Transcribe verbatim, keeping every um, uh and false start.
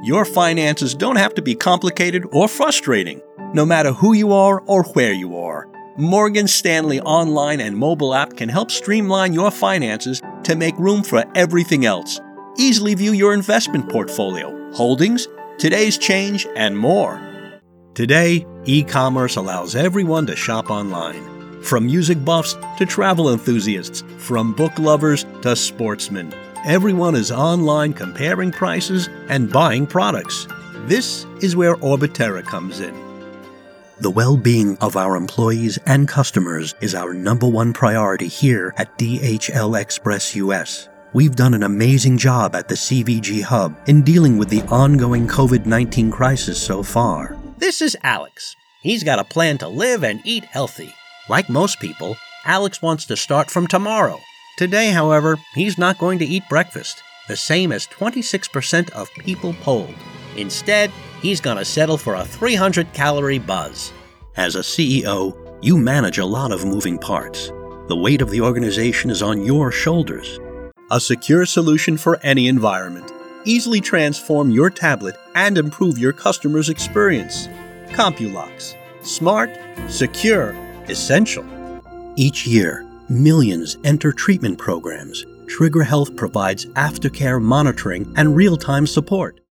Your finances don't have to be complicated or frustrating, no matter who you are or where you are. Morgan Stanley online and mobile app can help streamline your finances to make room for everything else. Easily view your investment portfolio, holdings, today's change, and more. Today, e-commerce allows everyone to shop online. From music buffs to travel enthusiasts, from book lovers to sportsmen. Everyone is online comparing prices and buying products. This is where Orbiterra comes in. The well-being of our employees and customers is our number one priority here at D H L Express U S. We've done an amazing job at the C V G Hub in dealing with the ongoing covid nineteen crisis so far. This is Alex. He's got a plan to live and eat healthy. Like most people, Alex wants to start from tomorrow. Today, however, he's not going to eat breakfast, the same as twenty-six percent of people polled. Instead, he's going to settle for a three hundred calorie buzz. As a C E O, you manage a lot of moving parts. The weight of the organization is on your shoulders. A secure solution for any environment. Easily transform your tablet and improve your customer's experience. CompuLox. Smart, secure, essential. Each year, millions enter treatment programs. Trigger Health provides aftercare monitoring and real-time support.